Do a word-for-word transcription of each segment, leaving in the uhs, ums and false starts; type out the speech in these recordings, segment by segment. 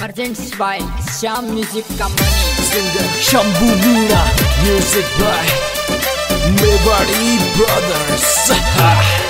Presents by Shyam Music Company. Singer Shambhu Meena. Music by Mewari Brothers.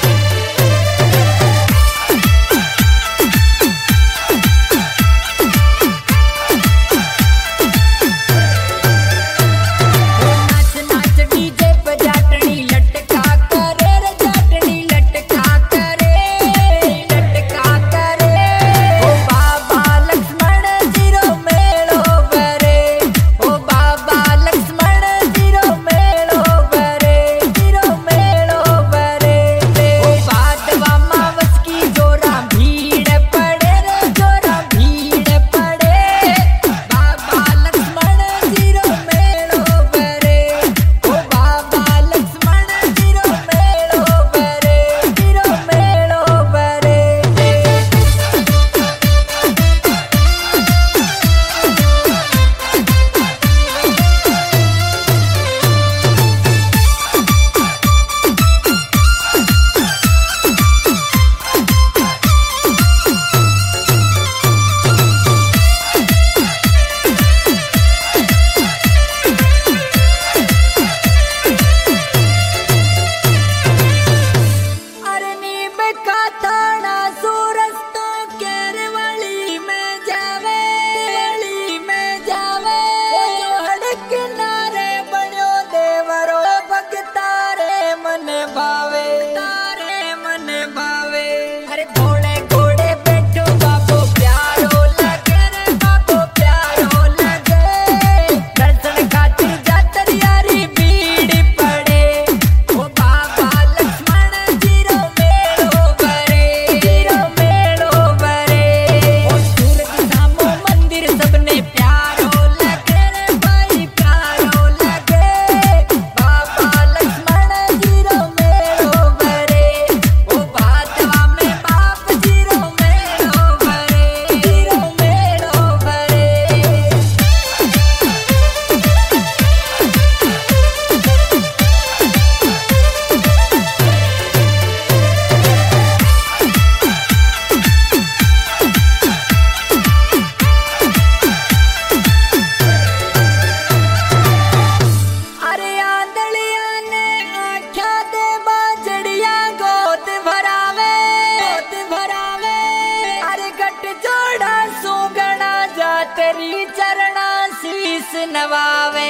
तेरी चरणा शीस नवावे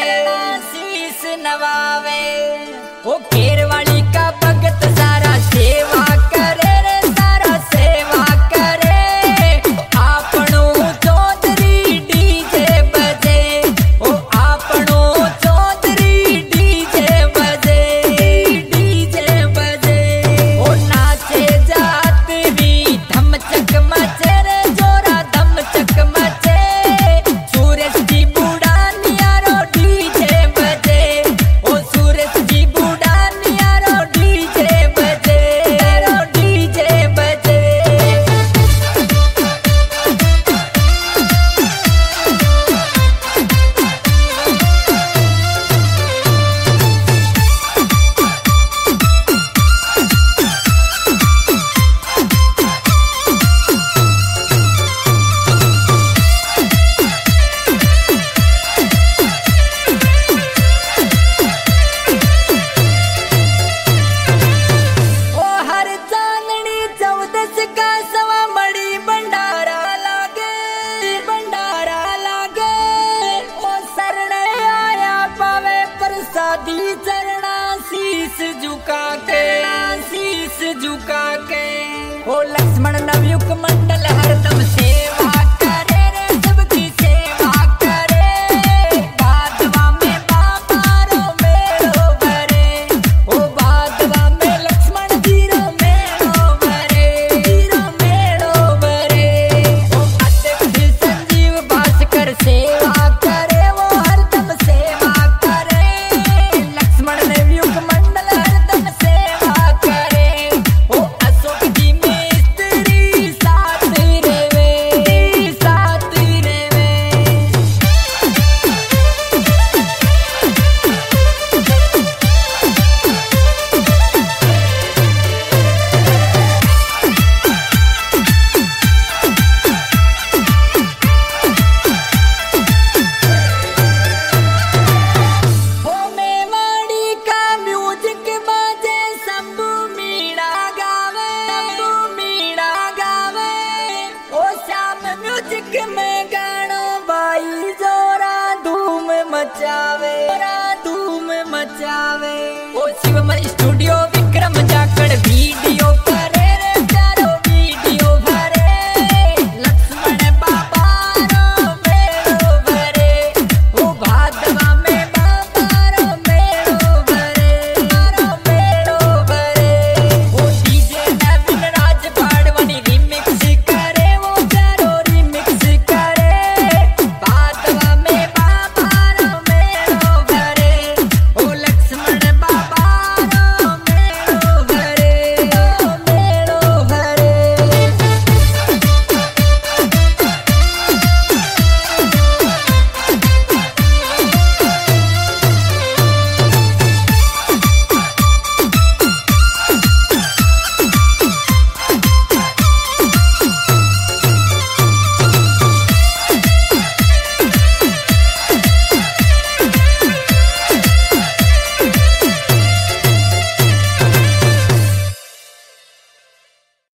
शीस नवावे ओ घेर वाली का भगत सारा सेवा करे रे सारा सेवा करे आपनो चौधरी डीजे बजे ओ आपनो चौधरी डीजे बजे डीजे बजे ओ नाचे जात भी धम चक मचे रे जोरा धम चक मचे दी चरणा शीस झुका के शीस झुका के ओ लक्ष्मण नवयुग मंडल हरदम सेवा करे रे सबकी सेवा करे बादवा में बाबा रो मेलो भरे ओ बादवा में लक्ष्मण जीरो मेलो भरे जीरो मेलो भरे ओ अतिथि संजीव भास्कर सेवा करे वो हरदम सेवा करे युग मंडल हरदम सेवा करे ओ अशोक जी में स्त्री साथ रेवे। म्यूजिक में गानो भाई जोरा धूम मचावे, जोरा धूम मचावे। ओ शिवम स्टूडियो विक्रम जाखड़ वीडियो